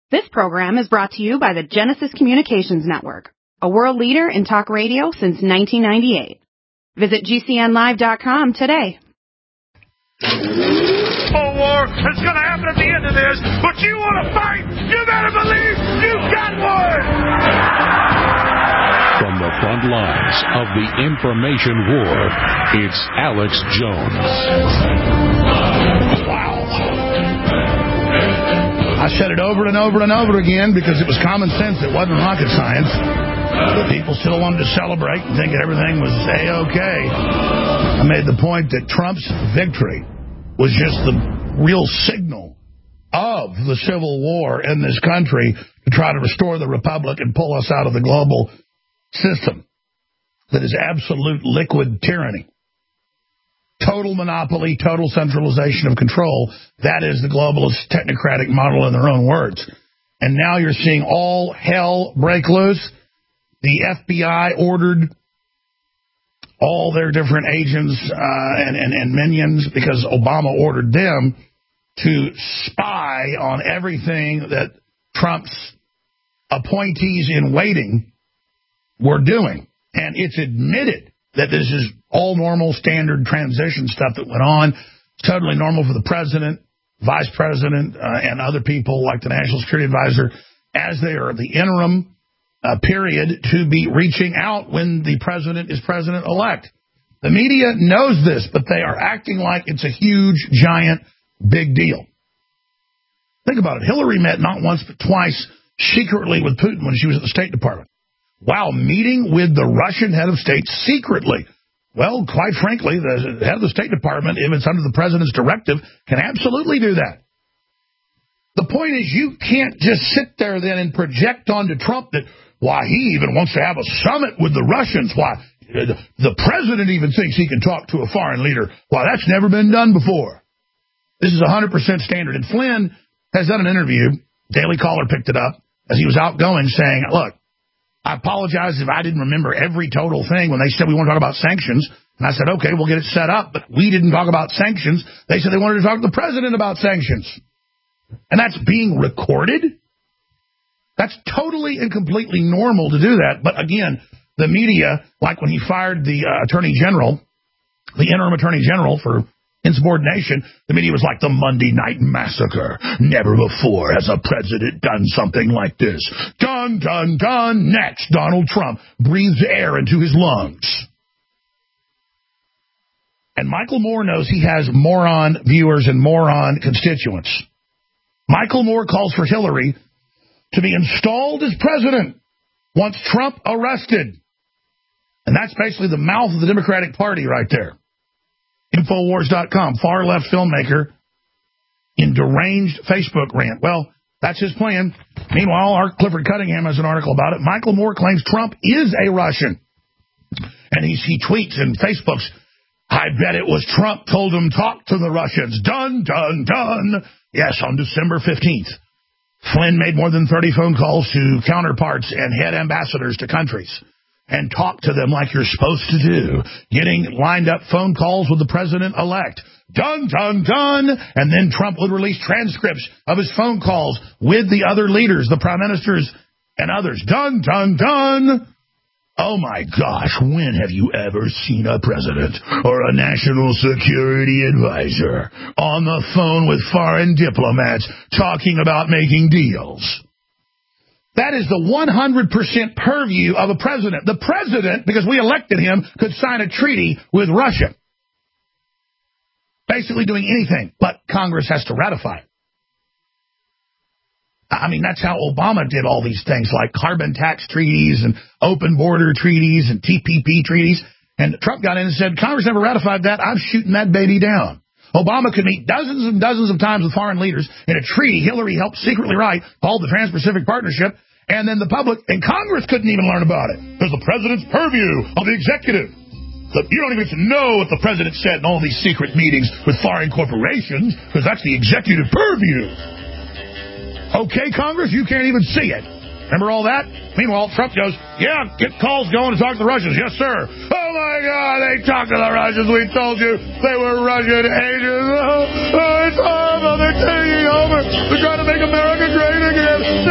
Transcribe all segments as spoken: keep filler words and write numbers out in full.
This program is brought to you by the Genesis Communications Network, a world leader in talk radio since nineteen ninety-eight. Visit G C N live dot com today. Oh, war is going to happen at the end of this, but you want to fight? You better believe you got one! From the front lines of the information war, it's Alex Jones. Wow. I said it over and over and over again because it was common sense. It wasn't rocket science. But people still wanted to celebrate and think everything was A-okay. I made the point that Trump's victory was just the real signal of the civil war in this country to try to restore the republic and pull us out of the global system that is absolute liquid tyranny. Total monopoly, total centralization of control. That is the globalist technocratic model in their own words. And now you're seeing all hell break loose. The F B I ordered all their different agents uh, and, and, and minions, because Obama ordered them to spy on everything that Trump's appointees in waiting were doing. And it's admitted that this is all normal, standard transition stuff that went on. It's totally normal for the president, vice president, uh, and other people like the National Security Advisor, as they are the interim uh, period, to be reaching out when the president is president-elect. The media knows this, but they are acting like it's a huge, giant, big deal. Think about it. Hillary met not once but twice secretly with Putin when she was at the State Department. Wow, meeting with the Russian head of state secretly. Well, quite frankly, the head of the State Department, if it's under the president's directive, can absolutely do that. The point is, you can't just sit there then and project onto Trump that, why, he even wants to have a summit with the Russians. Why, the president even thinks he can talk to a foreign leader. Why, that's never been done before. This is one hundred percent standard. And Flynn has done an interview, Daily Caller picked it up, as he was outgoing, saying, look, I apologize if I didn't remember every total thing when they said we want to talk about sanctions. And I said, okay, we'll get it set up. But we didn't talk about sanctions. They said they wanted to talk to the president about sanctions. And that's being recorded. That's totally and completely normal to do that. But again, the media, like when he fired the uh, attorney general, the interim attorney general for insubordination, the media was like the Monday Night Massacre. Never before has a president done something like this. Dun, dun, dun. Next, Donald Trump breathes air into his lungs. And Michael Moore knows he has moron viewers and moron constituents. Michael Moore calls for Hillary to be installed as president once Trump arrested. And that's basically the mouth of the Democratic Party right there. Infowars dot com, far-left filmmaker in deranged Facebook rant. Well, that's his plan. Meanwhile, our Clifford Cunningham has an article about it. Michael Moore claims Trump is a Russian. And he, he tweets and Facebooks, I bet it was Trump told him talk to the Russians. Dun, dun, dun. Yes, on December fifteenth. Flynn made more than thirty phone calls to counterparts and head ambassadors to countries and talk to them like you're supposed to do, getting lined up phone calls with the president-elect. Dun, dun, dun. And then Trump would release transcripts of his phone calls with the other leaders, the prime ministers and others. Dun, dun, dun. Oh, my gosh, when have you ever seen a president or a national security advisor on the phone with foreign diplomats talking about making deals? That is the one hundred percent purview of a president. The president, because we elected him, could sign a treaty with Russia. Basically doing anything, but Congress has to ratify it. I mean, that's how Obama did all these things, like carbon tax treaties and open border treaties and T P P treaties. And Trump got in and said, Congress never ratified that. I'm shooting that baby down. Obama could meet dozens and dozens of times with foreign leaders in a treaty Hillary helped secretly write called the Trans-Pacific Partnership. And then the public and Congress couldn't even learn about it. There's the president's purview of the executive. So you don't even get to know what the president said in all these secret meetings with foreign corporations, because that's the executive purview. Okay, Congress, you can't even see it. Remember all that? Meanwhile, Trump goes, yeah, get calls going to talk to the Russians. Yes, sir. Oh, my God, they talked to the Russians. We told you they were Russian agents. Oh, oh it's horrible. They're taking over. They're trying to make America great again.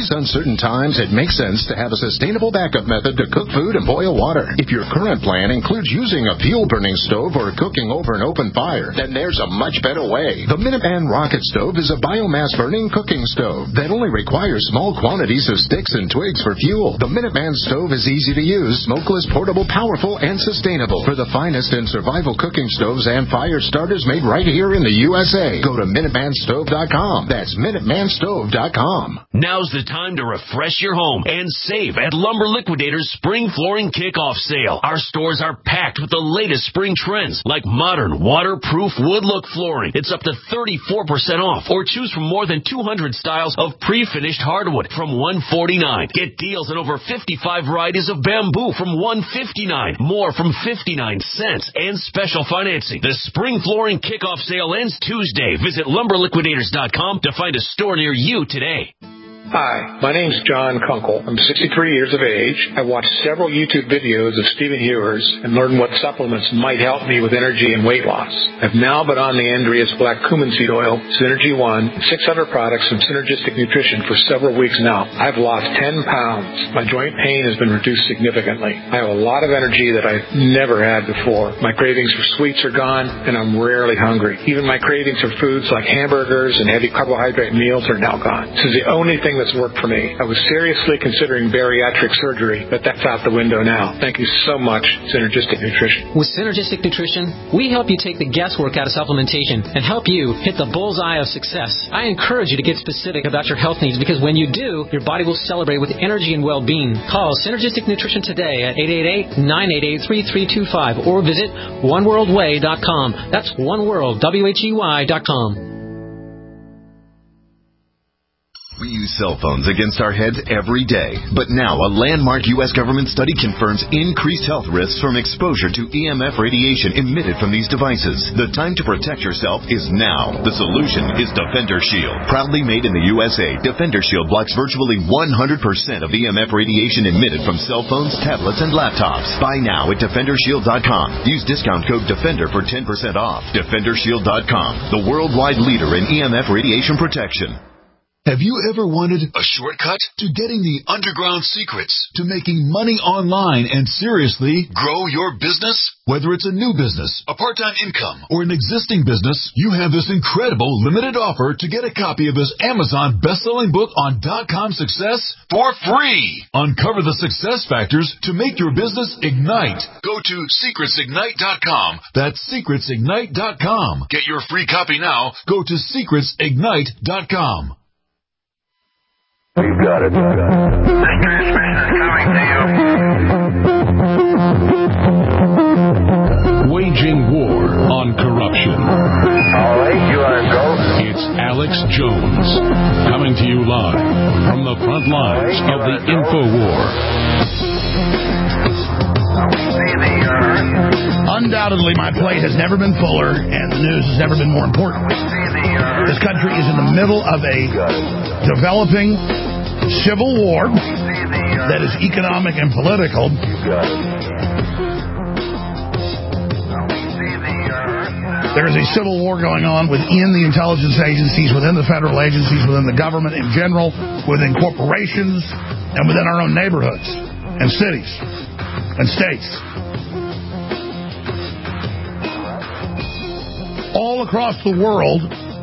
these uncertain times, it makes sense to have a sustainable backup method to cook food and boil water. If your current plan includes using a fuel-burning stove or cooking over an open fire, then there's a much better way. The Minuteman Rocket Stove is a biomass-burning cooking stove that only requires small quantities of sticks and twigs for fuel. The Minuteman Stove is easy to use, smokeless, portable, powerful, and sustainable. For the finest in survival cooking stoves and fire starters made right here in the U S A, go to Minuteman Stove dot com. That's Minuteman Stove dot com. Now's the time to refresh your home and save at Lumber Liquidators Spring Flooring Kickoff Sale. Our stores are packed with the latest spring trends like modern waterproof wood look flooring. It's up to thirty-four percent off, or choose from more than two hundred styles of pre-finished hardwood from one hundred forty-nine dollars. Get deals on over fifty-five varieties of bamboo from one hundred fifty-nine dollars, more from fifty-nine cents, and special financing. The Spring Flooring Kickoff Sale ends Tuesday. Visit Lumber Liquidators dot com to find a store near you today. Hi, my name's John Kunkel. I'm sixty-three years of age. I watched several YouTube videos of Stephen Hewers and learned what supplements might help me with energy and weight loss. I've now been on the Andreas Black Cumin Seed Oil, Synergy One, six other products from Synergistic Nutrition for several weeks now. I've lost ten pounds. My joint pain has been reduced significantly. I have a lot of energy that I've never had before. My cravings for sweets are gone, and I'm rarely hungry. Even my cravings for foods like hamburgers and heavy carbohydrate meals are now gone. This is the only thing that's worked for me. I was seriously considering bariatric surgery, but that's out the window now. Thank you so much, Synergistic Nutrition. With Synergistic Nutrition, we help you take the guesswork out of supplementation and help you hit the bullseye of success. I encourage you to get specific about your health needs, because when you do, your body will celebrate with energy and well-being. Call Synergistic Nutrition today at eight eight eight, nine eight eight, three three two five or visit one world way dot com. That's oneworld, W H E Y dot com. We use cell phones against our heads every day, but now a landmark U S government study confirms increased health risks from exposure to E M F radiation emitted from these devices. The time to protect yourself is now. The solution is Defender Shield. Proudly made in the U S A, Defender Shield blocks virtually one hundred percent of E M F radiation emitted from cell phones, tablets, and laptops. Buy now at Defender Shield dot com. Use discount code DEFENDER for ten percent off. Defender Shield dot com, the worldwide leader in E M F radiation protection. Have you ever wanted a shortcut to getting the underground secrets to making money online and seriously grow your business? Whether it's a new business, a part-time income, or an existing business, you have this incredible limited offer to get a copy of this Amazon best-selling book on dot-com success for free. Uncover the success factors to make your business ignite. Go to secrets ignite dot com. That's secrets ignite dot com. Get your free copy now. Go to secrets ignite dot com. You got it. You got it. This transmission is coming to you. Waging war on corruption. All right, you are go. It's Alex Jones, coming to you live from the front lines of the InfoWar. Undoubtedly, my plate has never been fuller, and the news has never been more important. This country is in the middle of a developing civil war that is economic and political. There is a civil war going on within the intelligence agencies, within the federal agencies, within the government in general, within corporations, and within our own neighborhoods and cities and states. All across the world,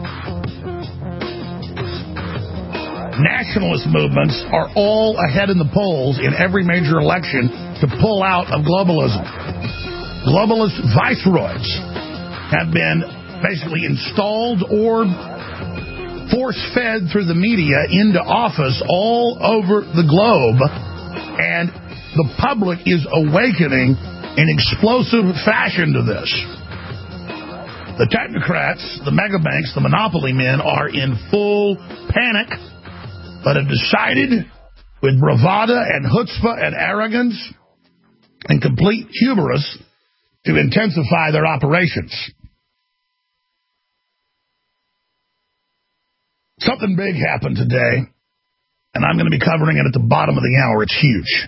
nationalist movements are all ahead in the polls in every major election to pull out of globalism. Globalist viceroys have been basically installed or force-fed through the media into office all over the globe, and the public is awakening in explosive fashion to this. The technocrats, the megabanks, the monopoly men are in full panic, but have decided with bravado and chutzpah and arrogance and complete hubris to intensify their operations. Something big happened today, and I'm going to be covering it at the bottom of the hour. It's huge.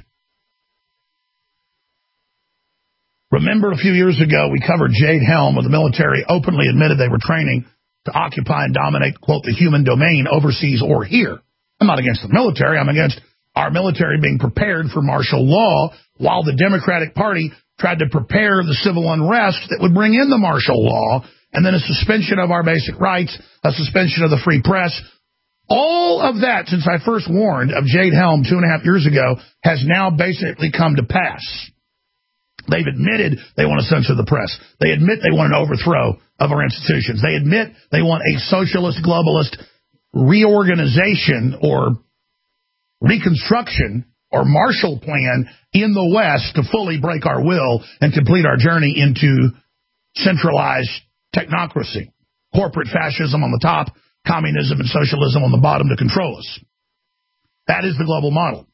Remember a few years ago, we covered Jade Helm, where the military openly admitted they were training to occupy and dominate, quote, the human domain overseas or here. I'm not against the military. I'm against our military being prepared for martial law while the Democratic Party tried to prepare the civil unrest that would bring in the martial law, and then a suspension of our basic rights, a suspension of the free press. All of that, since I first warned of Jade Helm two and a half years ago, has now basically come to pass. They've admitted they want to censor the press. They admit they want an overthrow of our institutions. They admit they want a socialist, globalist reorganization or reconstruction or Marshall Plan in the West to fully break our will and complete our journey into centralized technocracy, corporate fascism on the top, communism and socialism on the bottom to control us. That is the global model.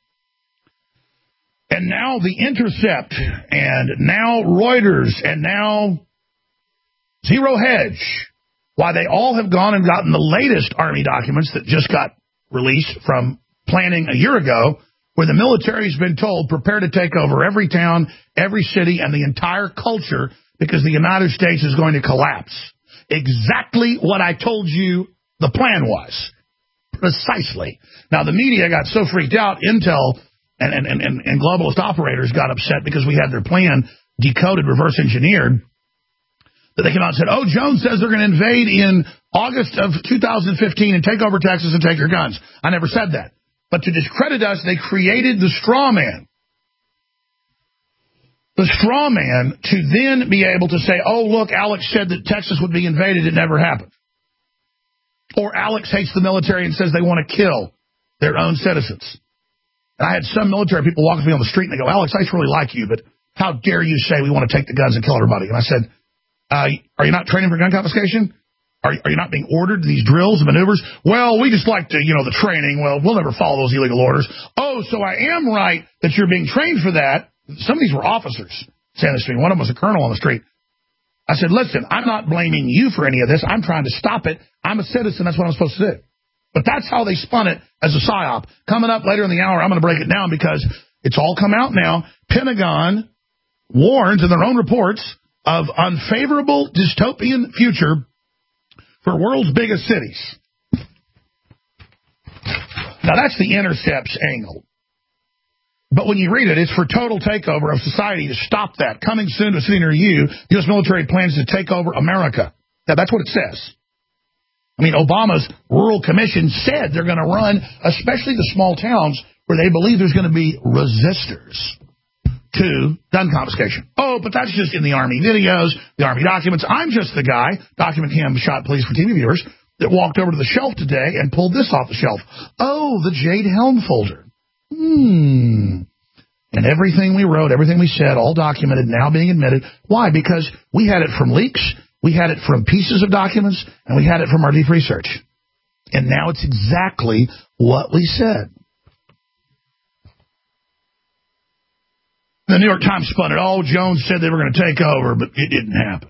And now The Intercept, and now Reuters, and now Zero Hedge, why they all have gone and gotten the latest Army documents that just got released from planning a year ago, where the military's been told, prepare to take over every town, every city, and the entire culture because the United States is going to collapse. Exactly what I told you the plan was. Precisely. Now, the media got so freaked out, Intel and, and, and, and globalist operators got upset because we had their plan decoded, reverse engineered, that they came out and said, oh, Jones says they're going to invade in August of two thousand fifteen and take over Texas and take your guns. I never said that. But to discredit us, they created the straw man. The straw man to then be able to say, oh, look, Alex said that Texas would be invaded. It never happened. Or Alex hates the military and says they want to kill their own citizens. And I had some military people walk with me on the street and they go, Alex, I really like you, but how dare you say we want to take the guns and kill everybody? And I said, uh, are you not training for gun confiscation? Are, are you not being ordered to these drills and maneuvers? Well, we just like to, you know, the training. Well, we'll never follow those illegal orders. Oh, so I am right that you're being trained for that. Some of these were officers saying this to me. One of them was a colonel on the street. I said, listen, I'm not blaming you for any of this. I'm trying to stop it. I'm a citizen. That's what I'm supposed to do. But that's how they spun it as a psyop. Coming up later in the hour, I'm going to break it down because it's all come out now. Pentagon warns in their own reports of unfavorable dystopian future for world's biggest cities. Now, that's the Intercept's angle. But when you read it, it's for total takeover of society to stop that. Coming soon to a city near you, the U S military plans to take over America. Now, that's what it says. I mean, Obama's Rural Commission said they're going to run, especially the small towns where they believe there's going to be resistors to gun confiscation. Oh, but that's just in the Army videos, the Army documents. I'm just the guy, document cam shot police for T V viewers, that walked over to the shelf today and pulled this off the shelf. Oh, the Jade Helm folder. Hmm. And everything we wrote, everything we said, all documented, now being admitted. Why? Because we had it from leaks, we had it from pieces of documents, and we had it from our deep research. And now it's exactly what we said. The New York Times spun it. Oh, Jones said they were going to take over, but it didn't happen.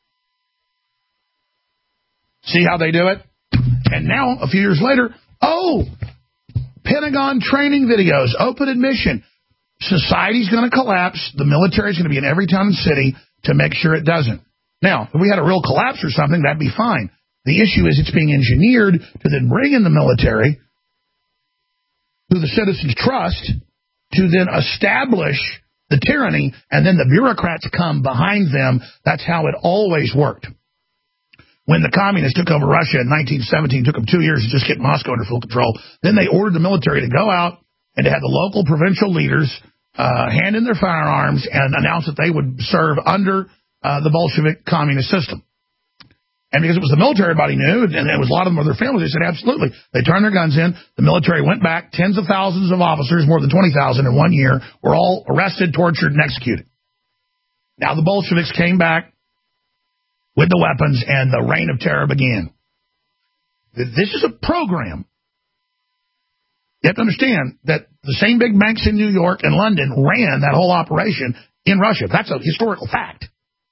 See how they do it? And now, a few years later, oh, Pentagon training videos, open admission. Society's going to collapse. The military's going to be in every town and city to make sure it doesn't. Now, if we had a real collapse or something, that'd be fine. The issue is it's being engineered to then bring in the military, who the citizens trust, to then establish the tyranny, and then the bureaucrats come behind them. That's how it always worked. When the communists took over Russia in nineteen seventeen, took them two years to just get Moscow under full control. Then they ordered the military to go out and to have the local provincial leaders uh, hand in their firearms and announce that they would serve under uh, the Bolshevik communist system. And because it was the military everybody knew, and it was a lot of them were their families, they said absolutely. They turned their guns in. The military went back. Tens of thousands of officers, more than twenty thousand in one year, were all arrested, tortured, and executed. Now the Bolsheviks came back with the weapons, and the reign of terror began. This is a program. You have to understand that the same big banks in New York and London ran that whole operation in Russia. That's a historical fact.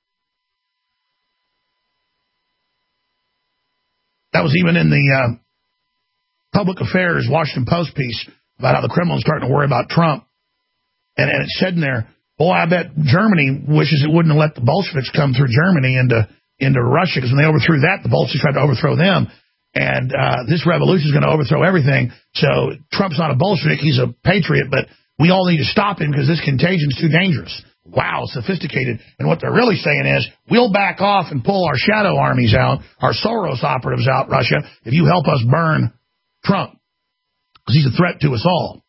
That was even in the uh, Public Affairs Washington Post piece about how the Kremlin is starting to worry about Trump. And, and it said in there, boy, I bet Germany wishes it wouldn't have let the Bolsheviks come through Germany into, into Russia, because when they overthrew that, the Bolsheviks tried to overthrow them. And uh, this revolution is going to overthrow everything. So Trump's not a Bolshevik. He's a patriot. But we all need to stop him because this contagion is too dangerous. Wow, sophisticated. And what they're really saying is, we'll back off and pull our shadow armies out, our Soros operatives out, Russia, if you help us burn Trump. Because he's a threat to us all.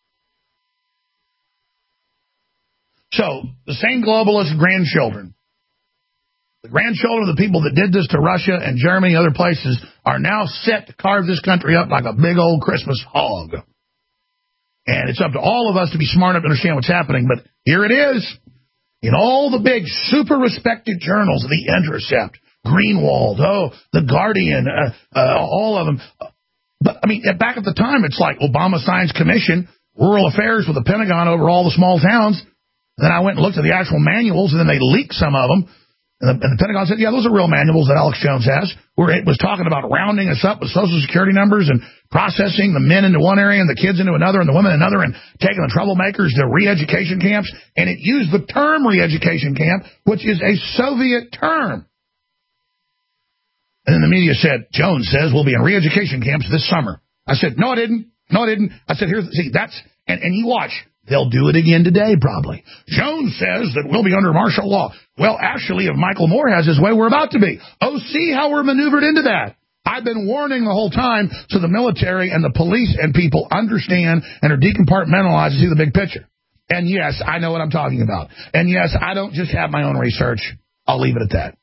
So, the same globalist grandchildren, the grandchildren of the people that did this to Russia and Germany and other places, are now set to carve this country up like a big old Christmas hog. And it's up to all of us to be smart enough to understand what's happening. But here it is. In all the big, super respected journals, The Intercept, Greenwald, oh, The Guardian, uh, uh, all of them. But, I mean, back at the time, it's like Obama Science Commission, Rural Affairs with the Pentagon over all the small towns. And then I went and looked at the actual manuals, and then they leaked some of them. And the, and the Pentagon said, yeah, those are real manuals that Alex Jones has, where it was talking about rounding us up with Social Security numbers and processing the men into one area and the kids into another and the women another and taking the troublemakers to re-education camps. And it used the term re-education camp, which is a Soviet term. And then the media said, Jones says we'll be in re-education camps this summer. I said, no, I didn't. No, I didn't. I said, here's, see, that's, and, and you watch. They'll do it again today, probably. Jones says that we'll be under martial law. Well, actually, if Michael Moore has his way, we're about to be. Oh, see how we're maneuvered into that. I've been warning the whole time so the military and the police and people understand and are decompartmentalized to see the big picture. And yes, I know what I'm talking about. And yes, I don't just have my own research. I'll leave it at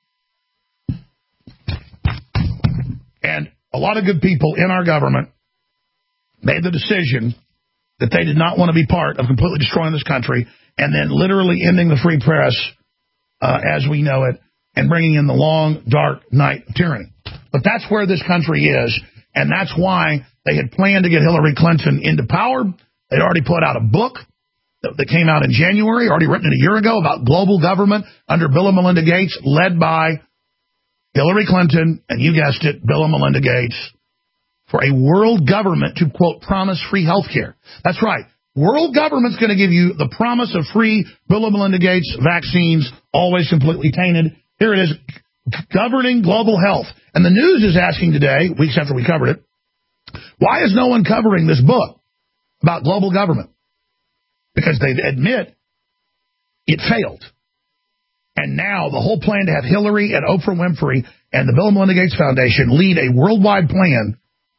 that. And a lot of good people in our government made the decision that they did not want to be part of completely destroying this country and then literally ending the free press uh, as we know it and bringing in the long, dark night of tyranny. But that's where this country is, and that's why they had planned to get Hillary Clinton into power. They'd already put out a book that, that came out in January, already written it a year ago, about global government under Bill and Melinda Gates, led by Hillary Clinton, and you guessed it, Bill and Melinda Gates, for a world government to, quote, promise free health care. That's right. World government's going to give you the promise of free Bill and Melinda Gates vaccines, always completely tainted. Here it is, governing global health. And the news is asking today, weeks after we covered it, why is no one covering this book about global government? Because they admit it failed. And now the whole plan to have Hillary and Oprah Winfrey and the Bill and Melinda Gates Foundation lead a worldwide plan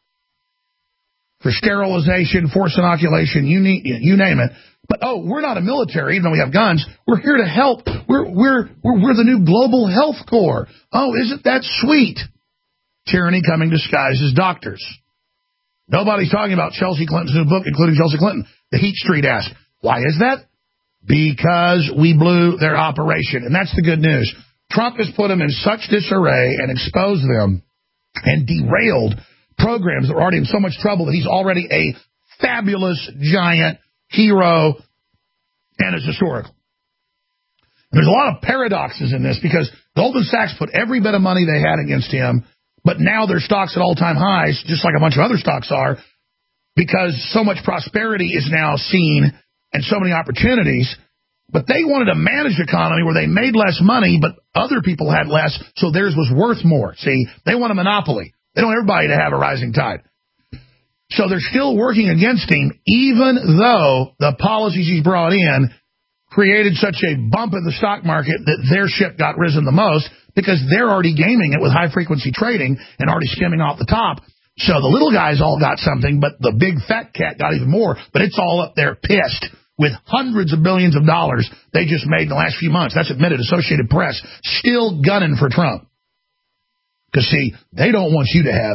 for sterilization, forced inoculation, you, need, you name it. But, oh, we're not a military, even though we have guns. We're here to help. We're, we're, we're, we're the new Global Health Corps. Oh, isn't that sweet? Tyranny coming disguised as doctors. Nobody's talking about Chelsea Clinton's new book, including Chelsea Clinton. The Heat Street asked, why is that? Because we blew their operation. And that's the good news. Trump has put them in such disarray and exposed them and derailed programs that were already in so much trouble that he's already a fabulous, giant hero, and it's historical. And there's a lot of paradoxes in this because Goldman Sachs put every bit of money they had against him, but now their stock's at all-time highs, just like a bunch of other stocks are, because so much prosperity is now seen and so many opportunities. But they wanted a managed economy where they made less money, but other people had less, so theirs was worth more. See, they want a monopoly. They don't want everybody to have a rising tide. So they're still working against him, even though the policies he's brought in created such a bump in the stock market that their ship got risen the most because they're already gaming it with high-frequency trading and already skimming off the top. So the little guys all got something, but the big fat cat got even more. But it's all up there pissed with hundreds of billions of dollars they just made in the last few months. That's admitted. Associated Press still gunning for Trump. Because, see, they don't want you to have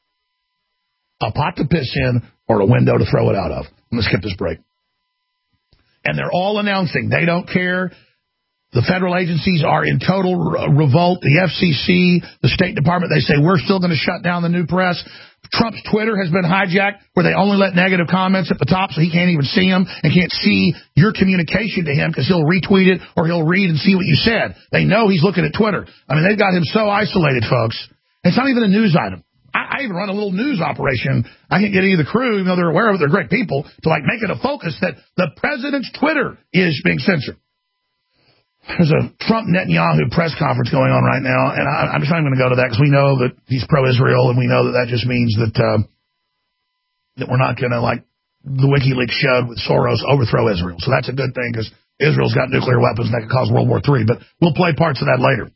a pot to piss in or a window to throw it out of. I'm going to skip this break. And they're all announcing they don't care. The federal agencies are in total revolt. The F C C, the State Department, they say we're still going to shut down the new press. Trump's Twitter has been hijacked where they only let negative comments at the top so he can't even see them and can't see your communication to him because he'll retweet it or he'll read and see what you said. They know he's looking at Twitter. I mean, they've got him so isolated, folks. It's not even a news item. I, I even run a little news operation. I can't get any of the crew, even though they're aware of it, they're great people, to like make it a focus that the president's Twitter is being censored. There's a Trump-Netanyahu press conference going on right now, and I, I'm just not even going to go to that because we know that he's pro-Israel, and we know that that just means that uh, that we're not going to, like the WikiLeaks showed with Soros, overthrow Israel. So that's a good thing because Israel's got nuclear weapons and that could cause World War Three. But we'll play parts of that later.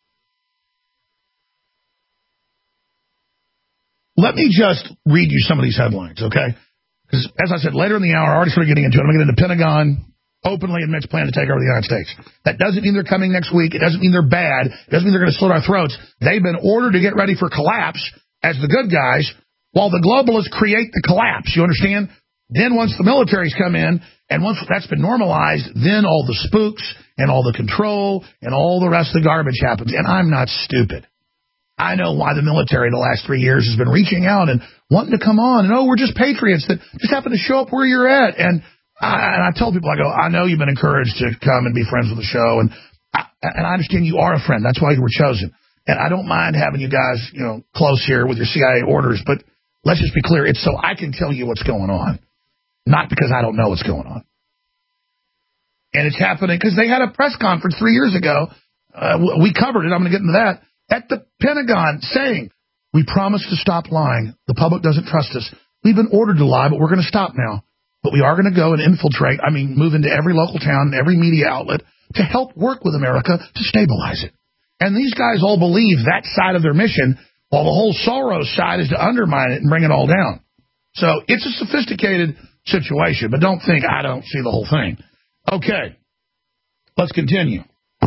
Let me just read you some of these headlines, okay? Because, as I said, later in the hour, I already started getting into it. I'm going to get into Pentagon openly admits plan to take over the United States. That doesn't mean they're coming next week. It doesn't mean they're bad. It doesn't mean they're going to slit our throats. They've been ordered to get ready for collapse as the good guys while the globalists create the collapse. You understand? Then once the militaries come in, and once that's been normalized, then all the spooks and all the control and all the rest of the garbage happens. And I'm not stupid. I know why the military the last three years has been reaching out and wanting to come on. And, oh, we're just patriots that just happen to show up where you're at. And I, and I tell people, I go, I know you've been encouraged to come and be friends with the show, and I, and I understand you are a friend. That's why you were chosen. And I don't mind having you guys, you know, close here with your C I A orders, but let's just be clear. It's so I can tell you what's going on, not because I don't know what's going on. And it's happening because they had a press conference three years ago. Uh, we covered it. I'm going to get into that. At the Pentagon saying, we promise to stop lying. The public doesn't trust us. We've been ordered to lie, but we're going to stop now. But we are going to go and infiltrate, I mean, move into every local town and every media outlet to help work with America to stabilize it. And these guys all believe that side of their mission, while the whole Soros side is to undermine it and bring it all down. So it's a sophisticated situation, but don't think I don't see the whole thing. Okay, let's continue.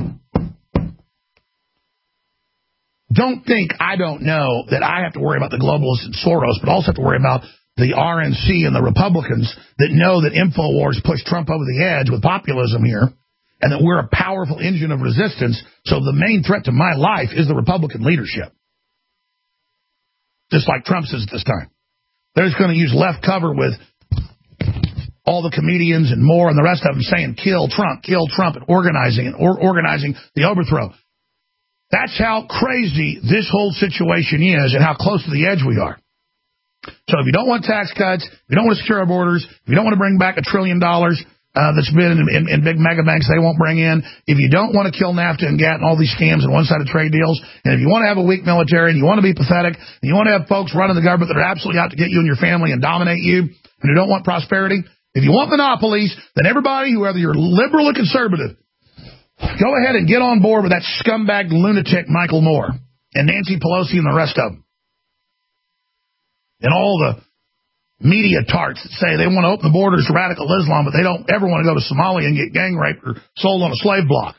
Don't think I don't know that I have to worry about the globalists and Soros, but also have to worry about the R N C and the Republicans that know that InfoWars pushed Trump over the edge with populism here, and that we're a powerful engine of resistance. So the main threat to my life is the Republican leadership. Just like Trump's is at this time. They're just going to use left cover with all the comedians and more and the rest of them saying, kill Trump, kill Trump, and organizing and or organizing the overthrow. That's how crazy this whole situation is and how close to the edge we are. So if you don't want tax cuts, if you don't want to secure our borders, if you don't want to bring back a trillion dollars uh, that's been in, in, in big mega banks they won't bring in, if you don't want to kill NAFTA and GATT and all these scams and one-sided trade deals, and if you want to have a weak military and you want to be pathetic and you want to have folks running the government that are absolutely out to get you and your family and dominate you and who don't want prosperity, if you want monopolies, then everybody, whether you're liberal or conservative, go ahead and get on board with that scumbag lunatic Michael Moore and Nancy Pelosi and the rest of them. And all the media tarts that say they want to open the borders to radical Islam, but they don't ever want to go to Somalia and get gang raped or sold on a slave block.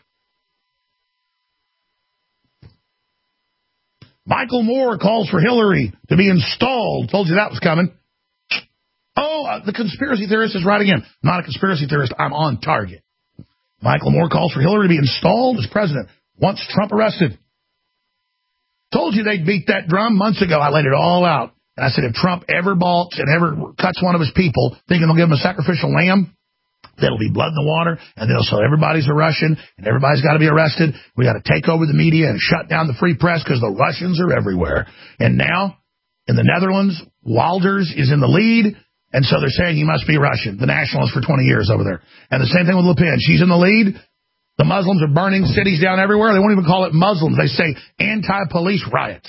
Michael Moore calls for Hillary to be installed. Told you that was coming. Oh, uh, the conspiracy theorist is right again. I'm not a conspiracy theorist. I'm on target. Michael Moore calls for Hillary to be installed as president. Wants Trump arrested. Told you they'd beat that drum months ago. I laid it all out. And I said, if Trump ever balks and ever cuts one of his people, thinking they'll give him a sacrificial lamb, there'll be blood in the water, and they'll say everybody's a Russian, and everybody's got to be arrested. We got to take over the media and shut down the free press because the Russians are everywhere. And now, in the Netherlands, Wilders is in the lead, and so they're saying he must be Russian, the nationalist for twenty years over there. And the same thing with Le Pen. She's in the lead. The Muslims are burning cities down everywhere. They won't even call it Muslims. They say anti-police riots.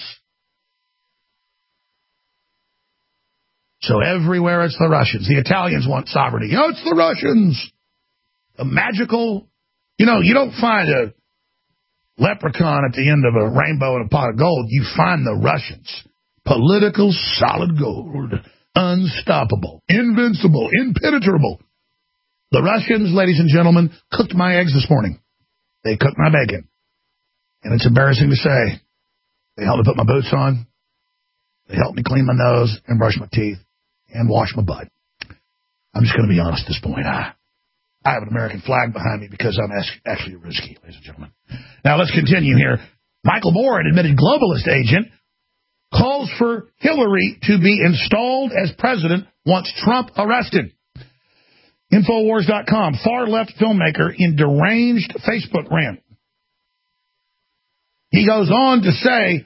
So everywhere it's the Russians. The Italians want sovereignty. Oh, it's the Russians. A magical, you know, you don't find a leprechaun at the end of a rainbow and a pot of gold. You find the Russians. Political solid gold. Unstoppable. Invincible. Impenetrable. The Russians, ladies and gentlemen, cooked my eggs this morning. They cooked my bacon. And it's embarrassing to say. They helped me put my boots on. They helped me clean my nose and brush my teeth and wash my butt. I'm just going to be honest at this point. I, I have an American flag behind me because I'm actually a Ruski, ladies and gentlemen. Now, let's continue here. Michael Moore, an admitted globalist agent, calls for Hillary to be installed as president once Trump arrested. Infowars dot com, far-left filmmaker in deranged Facebook rant. He goes on to say,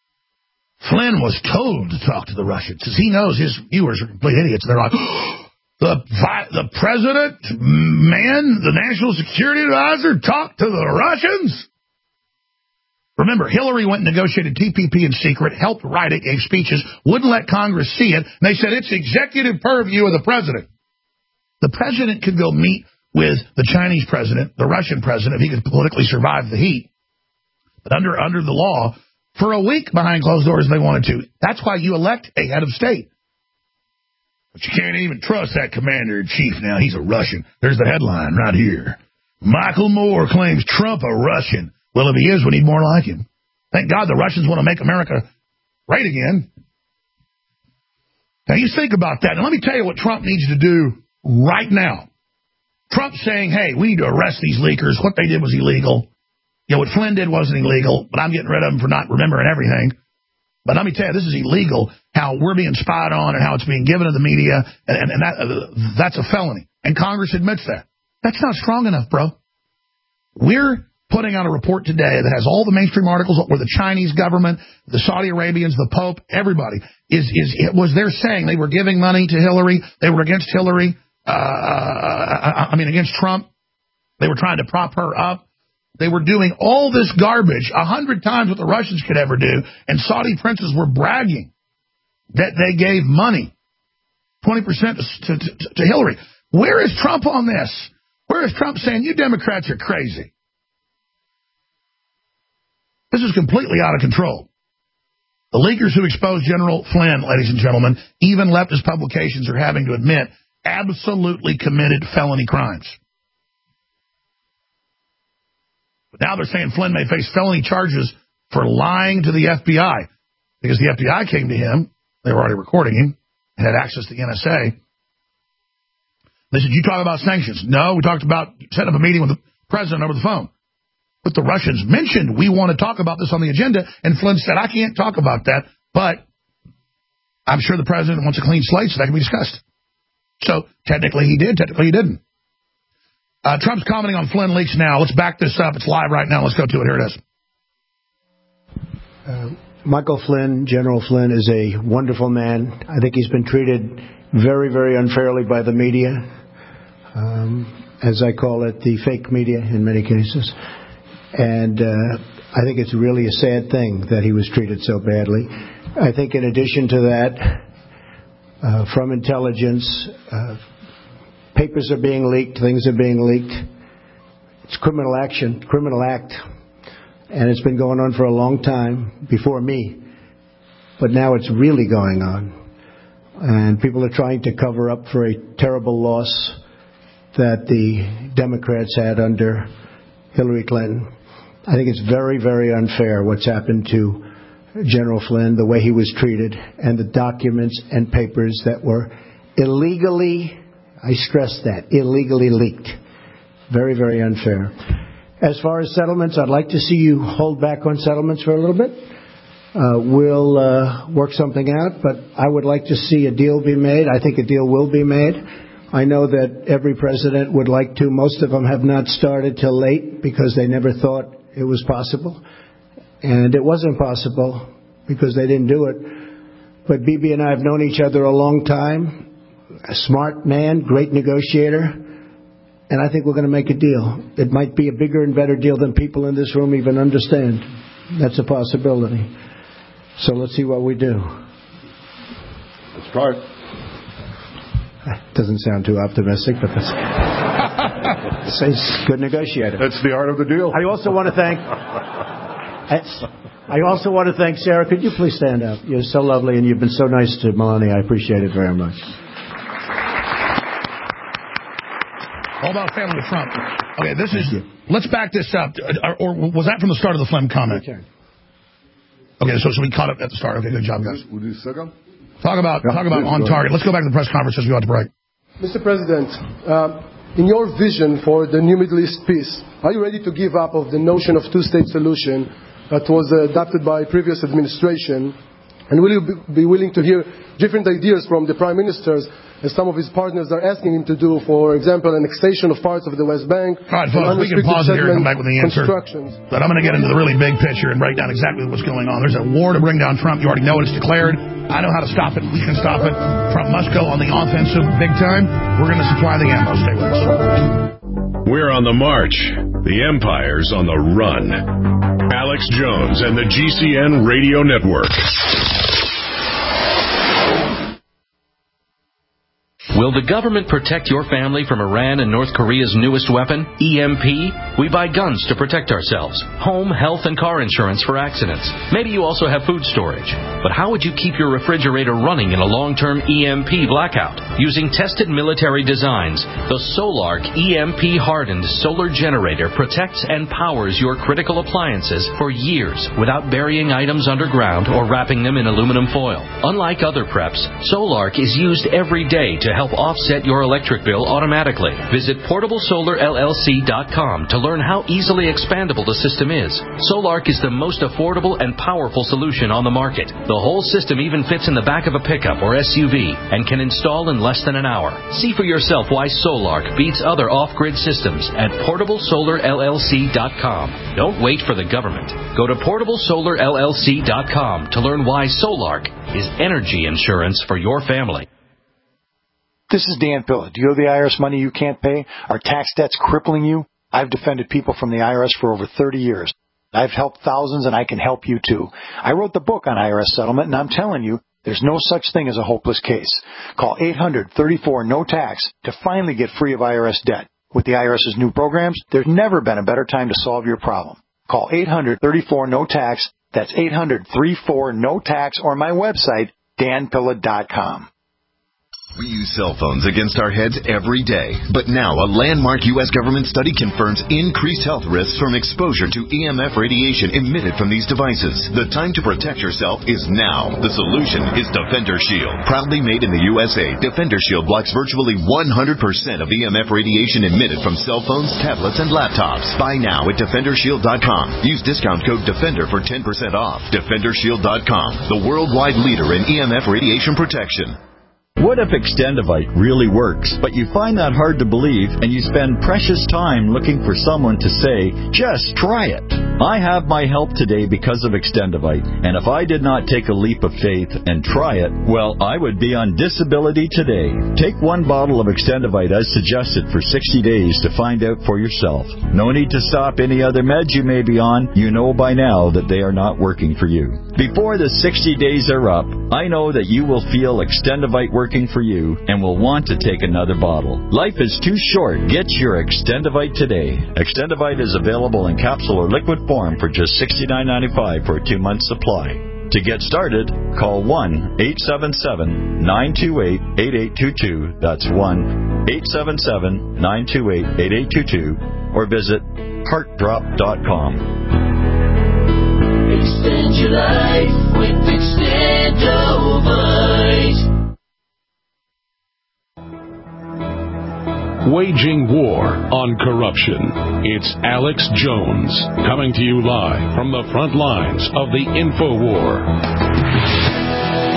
Flynn was told to talk to the Russians because he knows his viewers are complete idiots. They're like, oh, The vi- the president, man, the national security advisor, talked to the Russians? Remember, Hillary went and negotiated T P P in secret, helped write it, gave speeches, wouldn't let Congress see it, and they said it's executive purview of the president. The president could go meet with the Chinese president, the Russian president, if he could politically survive the heat. But under under the law, for a week behind closed doors if they wanted to. That's why you elect a head of state. But you can't even trust that commander-in-chief now. He's a Russian. There's the headline right here. Michael Moore claims Trump a Russian. Well, if he is, we need more like him. Thank God the Russians want to make America great again. Now, you think about that. And let me tell you what Trump needs to do right now. Trump's saying, hey, we need to arrest these leakers. What they did was illegal. You know, what Flynn did wasn't illegal, but I'm getting rid of them for not remembering everything. But let me tell you, this is illegal, how we're being spied on and how it's being given to the media, and, and, and that, uh, that's a felony. And Congress admits that. That's not strong enough, bro. We're putting out a report today that has all the mainstream articles where the Chinese government, the Saudi Arabians, the Pope, everybody, is, is it was there saying they were giving money to Hillary, they were against Hillary, uh, I, I mean, against Trump. They were trying to prop her up. They were doing all this garbage, a hundred times what the Russians could ever do, and Saudi princes were bragging that they gave money, twenty percent to, to, to Hillary. Where is Trump on this? Where is Trump saying, you Democrats are crazy? This is completely out of control. The leakers who exposed General Flynn, ladies and gentlemen, even leftist publications are having to admit, absolutely committed felony crimes. Now they're saying Flynn may face felony charges for lying to the F B I because the F B I came to him. They were already recording him and had access to the N S A. They said, you talk about sanctions. No, we talked about setting up a meeting with the president over the phone. But the Russians mentioned we want to talk about this on the agenda, and Flynn said, I can't talk about that, but I'm sure the president wants a clean slate so that can be discussed. So technically he did, technically he didn't. Uh, Trump's commenting on Flynn leaks now. Let's back this up. It's live right now. Let's go to it. Here it is. Uh, Michael Flynn, General Flynn, is a wonderful man. I think he's been treated very, very unfairly by the media, um, as I call it, the fake media in many cases. And uh, I think it's really a sad thing that he was treated so badly. I think in addition to that, uh, from intelligence, uh, papers are being leaked, things are being leaked. It's criminal action, criminal act, and it's been going on for a long time before me. But now it's really going on. And people are trying to cover up for a terrible loss that the Democrats had under Hillary Clinton. I think it's very, very unfair what's happened to General Flynn, the way he was treated, and the documents and papers that were illegally, I stress that, illegally leaked. Very, very unfair. As far as settlements, I'd like to see you hold back on settlements for a little bit. Uh, we'll uh, work something out, but I would like to see a deal be made. I think a deal will be made. I know that every president would like to. Most of them have not started till late because they never thought it was possible. And it wasn't possible because they didn't do it. But Bibi and I have known each other a long time. A smart man, great negotiator. And I think we're going to make a deal. It might be a bigger and better deal than people in this room even understand. That's a possibility. So let's see what we do. Let's try it. Doesn't sound too optimistic, but that's a good negotiator. That's the art of the deal. I also want to thank. I, I also want to thank Sarah. Could you please stand up? You're so lovely, and you've been so nice to Melania. I appreciate it very much. All about family with Trump. Okay, this is. Let's back this up. Or, or was that from the start of the Flynn comment? Okay, so, so we caught it at the start. Okay, good job, guys. Would you second? Talk about yeah, talk about on go target. Let's go back to the press conference as we got to break. Mister President, uh, in your vision for the new Middle East peace, are you ready to give up of the notion of two-state solution that was uh, adopted by previous administration? And will you be willing to hear different ideas from the prime ministers as some of his partners are asking him to do, for example, annexation of parts of the West Bank. All right, folks, we can pause it here and come back with the answer. But I'm going to get into the really big picture and break down exactly what's going on. There's a war to bring down Trump. You already know it's declared. I know how to stop it. We can stop it. Trump must go on the offensive big time. We're going to supply the ammo. Stay with us. We're on the march. The empire's on the run. Alex Jones and the G C N Radio Network. Will the government protect your family from Iran and North Korea's newest weapon, E M P? We buy guns to protect ourselves, home, health, and car insurance for accidents. Maybe you also have food storage. But how would you keep your refrigerator running in a long-term E M P blackout? Using tested military designs, the Solark E M P-hardened solar generator protects and powers your critical appliances for years without burying items underground or wrapping them in aluminum foil. Unlike other preps, Solark is used every day to help offset your electric bill automatically. Visit portable solar L L C dot com to learn how easily expandable the system is. Solark is the most affordable and powerful solution on the market. The whole system even fits in the back of a pickup or S U V and can install in less than an hour. See for yourself why Solark beats other off-grid systems at portable solar L L C dot com. Don't wait for the government. Go to portable solar L L C dot com to learn why Solark is energy insurance for your family. This is Dan Pilla. Do you owe the I R S money you can't pay? Are tax debts crippling you? I've defended people from the I R S for over thirty years. I've helped thousands, and I can help you, too. I wrote the book on I R S settlement, and I'm telling you, there's no such thing as a hopeless case. Call eight hundred thirty-four no tax to finally get free of I R S debt. With the I R S's new programs, there's never been a better time to solve your problem. Call eight hundred thirty-four no tax. That's eight hundred thirty-four no tax, or my website, dan pilla dot com. We use cell phones against our heads every day. But now a landmark U S government study confirms increased health risks from exposure to E M F radiation emitted from these devices. The time to protect yourself is now. The solution is Defender Shield. Proudly made in the U S A, Defender Shield blocks virtually one hundred percent of E M F radiation emitted from cell phones, tablets, and laptops. Buy now at defender shield dot com. Use discount code DEFENDER for ten percent off. defender shield dot com, the worldwide leader in E M F radiation protection. What if Extendivite really works, but you find that hard to believe and you spend precious time looking for someone to say, just try it? I have my help today because of Extendivite, and if I did not take a leap of faith and try it, well, I would be on disability today. Take one bottle of Extendivite as suggested for sixty days to find out for yourself. No need to stop any other meds you may be on. You know by now that they are not working for you. Before the sixty days are up, I know that you will feel Extendivite working for you and will want to take another bottle. Life is too short. Get your Extendivite today. Extendivite is available in capsule or liquid form for just sixty-nine ninety-five for a two-month supply. To get started, call one eight seven seven nine two eight eight eight two two. That's one eight seven seven nine two eight eight eight two two, or visit heart drop dot com. Extend your life with Extendovite. Waging war on corruption. It's Alex Jones, coming to you live from the front lines of the InfoWar.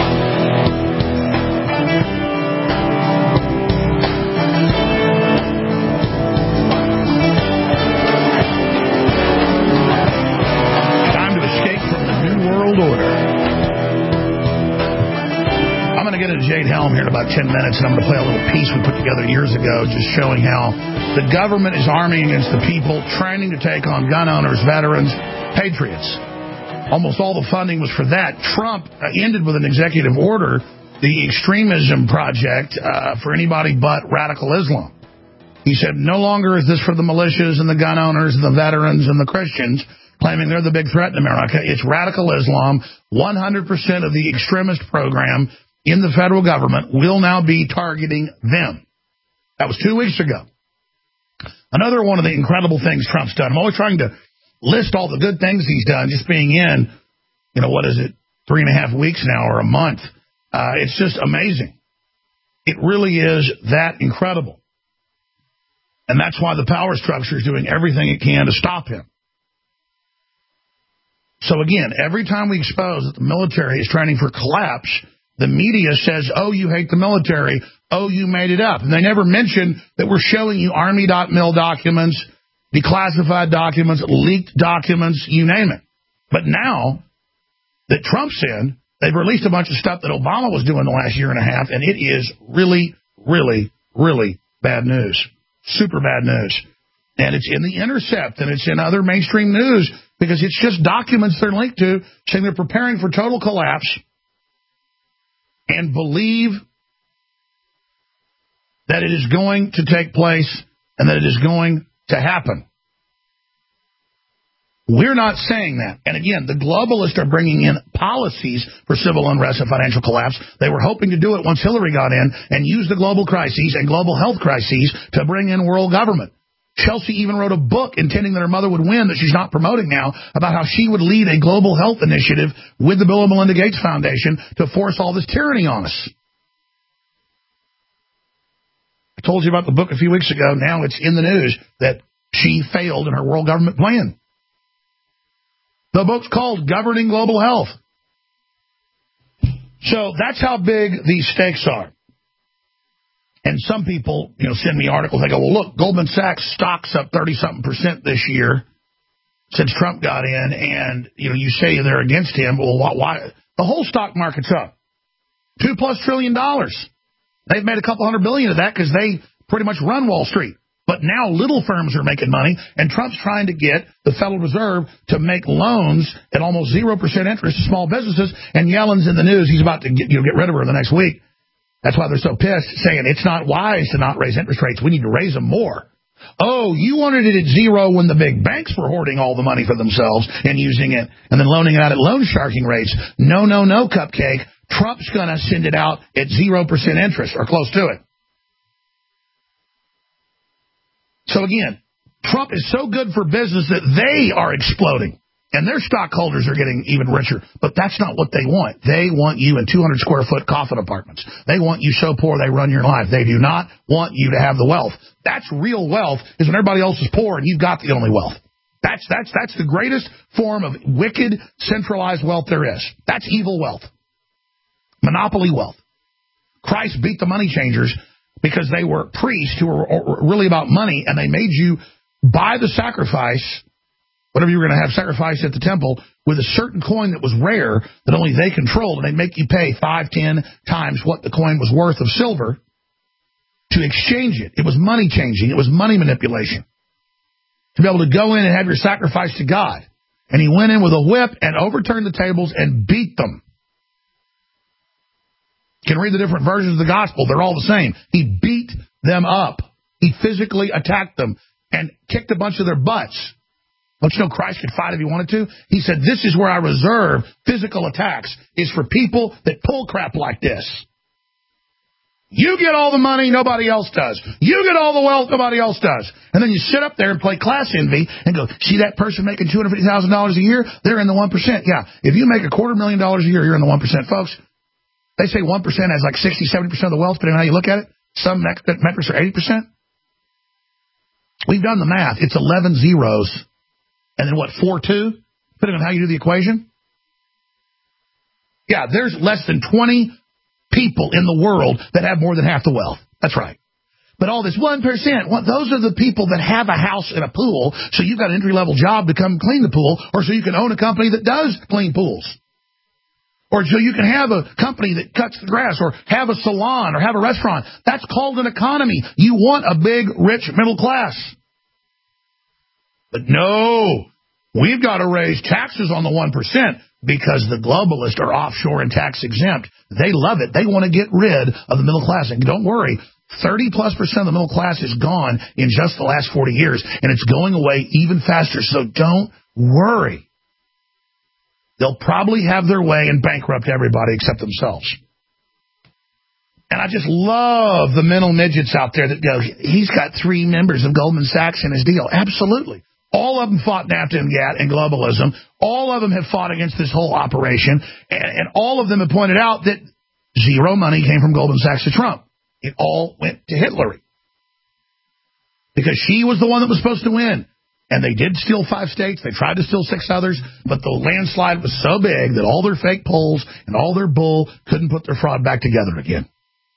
Jade Helm here in about ten minutes, and I'm going to play a little piece we put together years ago just showing how the government is arming against the people, training to take on gun owners, veterans, patriots. Almost all the funding was for that. Trump uh, ended with an executive order, the extremism project uh, for anybody but radical Islam. He said, no longer is this for the militias and the gun owners and the veterans and the Christians, claiming they're the big threat in America. It's radical Islam. one hundred percent of the extremist program in the federal government will now be targeting them. That was two weeks ago. Another one of the incredible things Trump's done. I'm always trying to list all the good things he's done, just being in, you know, what is it, three and a half weeks now or a month. Uh, it's just amazing. It really is that incredible. And that's why the power structure is doing everything it can to stop him. So again, every time we expose that the military is training for collapse, the media says, oh, you hate the military. Oh, you made it up. And they never mention that we're showing you Army dot mil documents, declassified documents, leaked documents, you name it. But now that Trump's in, they've released a bunch of stuff that Obama was doing the last year and a half, and it is really, really, really bad news. Super bad news. And it's in The Intercept, and it's in other mainstream news, because it's just documents they're linked to saying they're preparing for total collapse and believe that it is going to take place and that it is going to happen. We're not saying that. And again, the globalists are bringing in policies for civil unrest and financial collapse. They were hoping to do it once Hillary got in and use the global crises and global health crises to bring in world government. Chelsea even wrote a book intending that her mother would win that she's not promoting now about how she would lead a global health initiative with the Bill and Melinda Gates Foundation to force all this tyranny on us. I told you about the book a few weeks ago. Now it's in the news that she failed in her world government plan. The book's called Governing Global Health. So that's how big these stakes are. And some people, you know, send me articles. They go, well, look, Goldman Sachs stock's up thirty-something percent this year since Trump got in. And, you know, you say they're against him. Well, why? why? The whole stock market's up. Two plus trillion dollars. They've made a couple hundred billion of that because they pretty much run Wall Street. But now little firms are making money, and Trump's trying to get the Federal Reserve to make loans at almost zero percent interest to small businesses. And Yellen's in the news. He's about to get, you know, get rid of her the next week. That's why they're so pissed, saying it's not wise to not raise interest rates. We need to raise them more. Oh, you wanted it at zero when the big banks were hoarding all the money for themselves and using it and then loaning it out at loan sharking rates. No, no, no, cupcake. Trump's going to send it out at zero percent interest or close to it. So again, Trump is so good for business that they are exploding. And their stockholders are getting even richer. But that's not what they want. They want you in two hundred square foot coffin apartments. They want you so poor they run your life. They do not want you to have the wealth. That's real wealth, is when everybody else is poor and you've got the only wealth. That's that's that's the greatest form of wicked, centralized wealth there is. That's evil wealth. Monopoly wealth. Christ beat the money changers because they were priests who were really about money, and they made you buy the sacrifice, whatever you were going to have sacrificed at the temple, with a certain coin that was rare that only they controlled, and they'd make you pay five, ten times what the coin was worth of silver to exchange it. It was money changing. It was money manipulation. To be able to go in and have your sacrifice to God. And he went in with a whip and overturned the tables and beat them. You can read the different versions of the gospel. They're all the same. He beat them up. He physically attacked them and kicked a bunch of their butts. Don't you know Christ could fight if he wanted to? He said, this is where I reserve physical attacks, is for people that pull crap like this. You get all the money, nobody else does. You get all the wealth, nobody else does. And then you sit up there and play class envy and go, see that person making two hundred fifty thousand dollars a year? They're in the one percent. Yeah, if you make a quarter million dollars a year, you're in the one percent. Folks, they say one percent has like sixty, seventy percent of the wealth, depending on how you look at it. Some metrics are eighty percent. We've done the math. It's eleven zeros. And then what, four two? Depending on how you do the equation. Yeah, there's less than twenty people in the world that have more than half the wealth. That's right. But all this one percent, well, those are the people that have a house and a pool, so you've got an entry-level job to come clean the pool, or so you can own a company that does clean pools. Or so you can have a company that cuts the grass, or have a salon, or have a restaurant. That's called an economy. You want a big, rich middle class. But no, we've got to raise taxes on the one percent because the globalists are offshore and tax exempt. They love it. They want to get rid of the middle class. And don't worry, thirty plus percent of the middle class is gone in just the last forty years, and it's going away even faster. So don't worry. They'll probably have their way and bankrupt everybody except themselves. And I just love the mental midgets out there that go, he's got three members of Goldman Sachs in his deal. Absolutely. All of them fought NAFTA and GATT and globalism. All of them have fought against this whole operation. And, and all of them have pointed out that zero money came from Goldman Sachs to Trump. It all went to Hillary. Because she was the one that was supposed to win. And they did steal five states. They tried to steal six others. But the landslide was so big that all their fake polls and all their bull couldn't put their fraud back together again.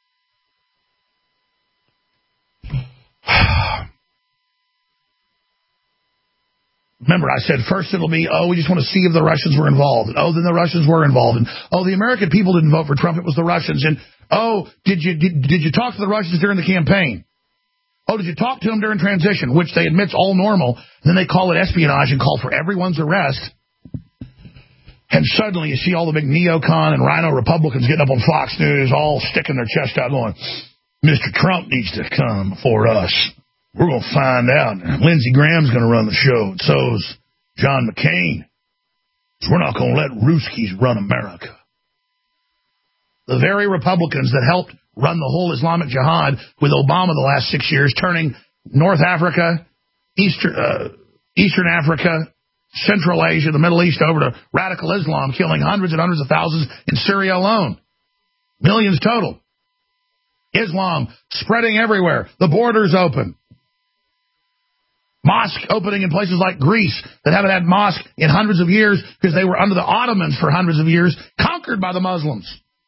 Remember, I said first it'll be, oh, we just want to see if the Russians were involved. And, oh, then the Russians were involved. And, oh, the American people didn't vote for Trump. It was the Russians. And, oh, did you did, did you talk to the Russians during the campaign? Oh, did you talk to them during transition, which they admit's all normal. And then they call it espionage and call for everyone's arrest. And suddenly you see all the big neocon and rhino Republicans getting up on Fox News, all sticking their chest out going, Mister Trump needs to come before us. We're going to find out. Lindsey Graham's going to run the show, and so's John McCain. So we're not going to let Ruskies run America. The very Republicans that helped run the whole Islamic Jihad with Obama the last six years, turning North Africa, Eastern, uh, Eastern Africa, Central Asia, the Middle East over to radical Islam, killing hundreds and hundreds of thousands in Syria alone. Millions total. Islam spreading everywhere. The borders open. Mosque opening in places like Greece that haven't had mosque in hundreds of years because they were under the Ottomans for hundreds of years, conquered by the Muslims.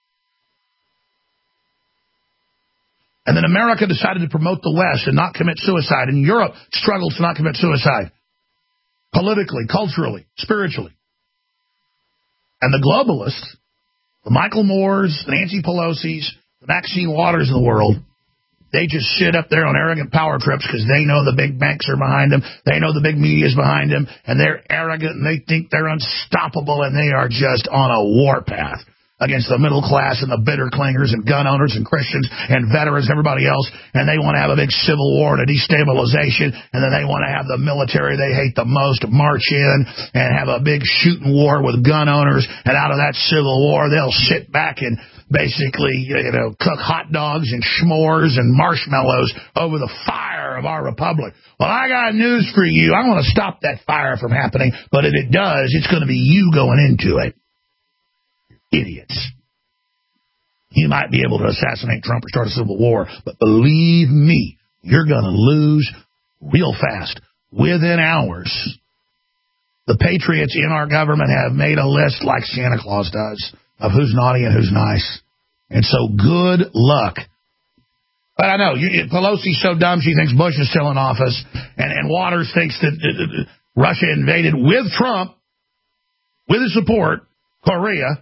And then America decided to promote the West and not commit suicide. And Europe struggles to not commit suicide. Politically, culturally, spiritually. And the globalists, the Michael Moores, the Nancy Pelosi's, the Maxine Waters of the world, they just sit up there on arrogant power trips because they know the big banks are behind them. They know the big media is behind them. And they're arrogant and they think they're unstoppable. And they are just on a warpath against the middle class and the bitter clingers and gun owners and Christians and veterans and everybody else. And they want to have a big civil war and a destabilization. And then they want to have the military they hate the most march in and have a big shooting war with gun owners. And out of that civil war, they'll sit back and basically, you know, cook hot dogs and s'mores and marshmallows over the fire of our republic. Well, I got news for you. I want to stop that fire from happening. But if it does, it's going to be you going into it. Idiots. You might be able to assassinate Trump or start a civil war, but believe me, you're going to lose real fast. Within hours, the patriots in our government have made a list like Santa Claus does of who's naughty and who's nice. And so good luck. But I know, you, Pelosi's so dumb she thinks Bush is still in office, and, and Waters thinks that uh, Russia invaded with Trump, with his support, Korea.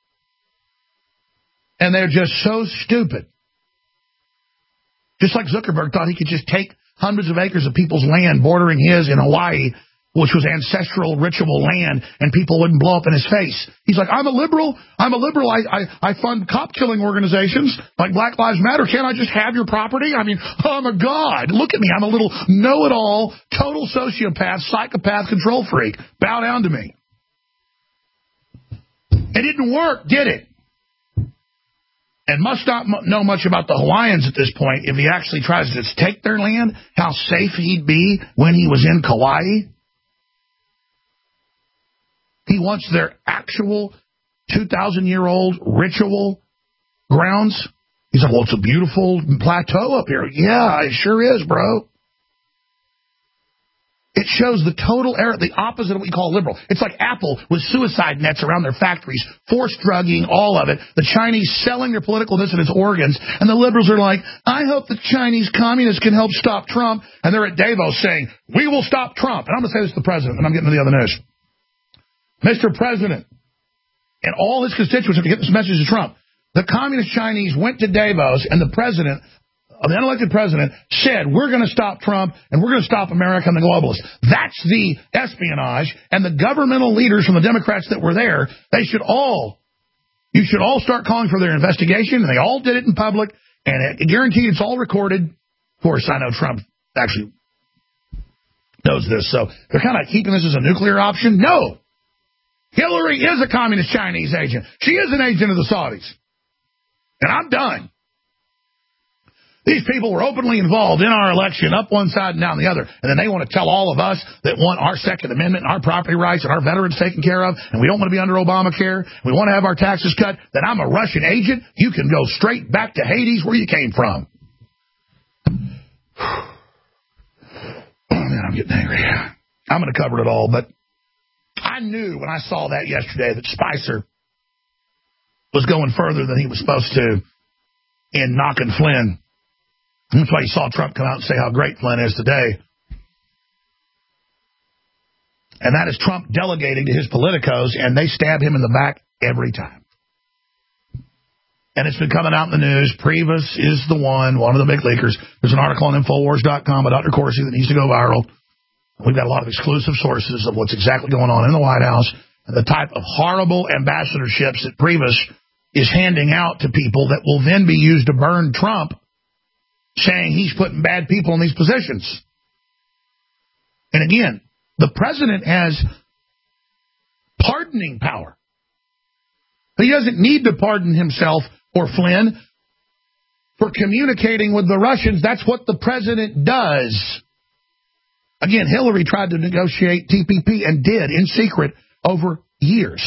And they're just so stupid. Just like Zuckerberg thought he could just take hundreds of acres of people's land bordering his in Hawaii, which was ancestral ritual land, and people wouldn't blow up in his face. He's like, I'm a liberal. I'm a liberal. I, I, I fund cop-killing organizations like Black Lives Matter. Can't I just have your property? I mean, I'm a god. Look at me. I'm a little know-it-all, total sociopath, psychopath, control freak. Bow down to me. It didn't work, did it? And must not know much about the Hawaiians at this point if he actually tries to just take their land, how safe he'd be when he was in Kauai. He wants their actual two thousand year old ritual grounds. He's like, well, it's a beautiful plateau up here. Yeah, it sure is, bro. It shows the total error, the opposite of what we call liberal. It's like Apple with suicide nets around their factories, forced drugging, all of it. The Chinese selling their political dissidents organs, and the liberals are like, I hope the Chinese communists can help stop Trump. And they're at Davos saying, we will stop Trump. And I'm going to say this to the president, and I'm getting to the other news. Mister President, and all his constituents have to get this message to Trump. The communist Chinese went to Davos, and the president, the unelected president, said, we're going to stop Trump, and we're going to stop America and the globalists. That's the espionage, and the governmental leaders from the Democrats that were there, they should all, you should all start calling for their investigation, and they all did it in public, and it, guaranteed it's all recorded. Of course, I know Trump actually knows this, so they're kind of keeping this as a nuclear option. No! Hillary is a communist Chinese agent. She is an agent of the Saudis. And I'm done. These people were openly involved in our election, up one side and down the other. And then they want to tell all of us that want our Second Amendment and our property rights and our veterans taken care of, and we don't want to be under Obamacare, we want to have our taxes cut, that I'm a Russian agent. You can go straight back to Hades where you came from. Oh, man, I'm getting angry. I'm going to cover it all, but I knew when I saw that yesterday that Spicer was going further than he was supposed to in knocking Flynn. That's why you saw Trump come out and say how great Flynn is today. And that is Trump delegating to his politicos, and they stab him in the back every time. And it's been coming out in the news. Priebus is the one, one of the big leakers. There's an article on Infowars dot com by Doctor Corsi that needs to go viral. We've got a lot of exclusive sources of what's exactly going on in the White House and the type of horrible ambassadorships that Priebus is handing out to people that will then be used to burn Trump, saying he's putting bad people in these positions. And again, the president has pardoning power. He doesn't need to pardon himself or Flynn for communicating with the Russians. That's what the president does. Again, Hillary tried to negotiate T P P and did in secret over years.